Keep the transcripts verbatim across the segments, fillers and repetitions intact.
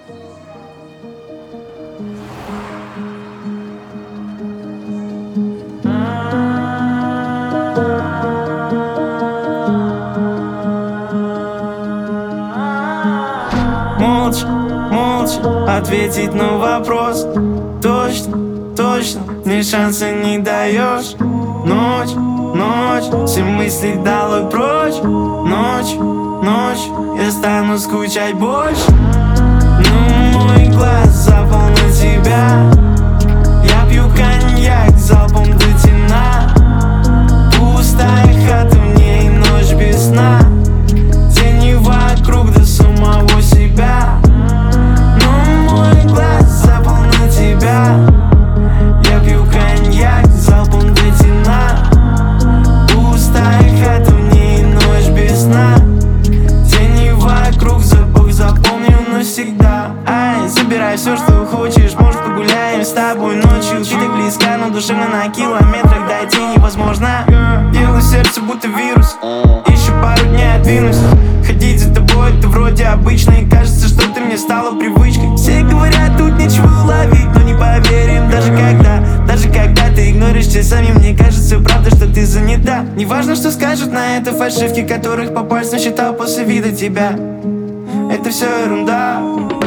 Молча, молча ответить на вопрос. Точно, точно, мне шанса не даешь. Ночь, ночь, все мысли долой прочь. Ночь, ночь, я стану скучать больше. Но мой глаз запал на тебя. Я пью коньяк залпом до темна. Пустая хата, в ней ночь без сна. Тени вокруг до самого себя. Но мой глаз запал на тебя. Я пью коньяк залпом до темна. Пустая хата, в ней ночь без сна. Тени вокруг, запах запомню навсегда. Ай, забирай все, что хочешь, может погуляем с тобой ночью. Ты так близка, но душевно на километрах дойти невозможно. Делаю сердце будто вирус, еще пару дней отдвинусь. Ходить за тобой это вроде обычно, и кажется, что ты мне стала привычкой. Все говорят, тут нечего ловить, но не поверим. Даже когда, даже когда ты игноришь часами, мне кажется, правда, что ты занята. Неважно, что скажут на это фальшивки, которых по пальцам считал после вида тебя. Это все ерунда.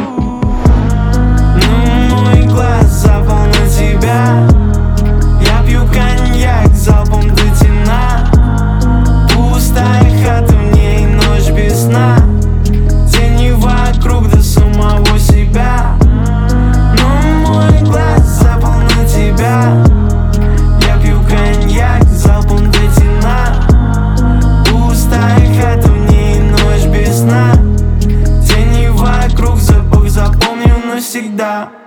Но мой глаз запал на тебя. Я пью коньяк залпом до темна. Пустая хата, в ней ночь без сна. Тени вокруг до самого себя. Но мой глаз запал на тебя. Я пью коньяк залпом до темна. Пустая хата, в ней ночь без сна. Тени вокруг, запах запомню навсегда.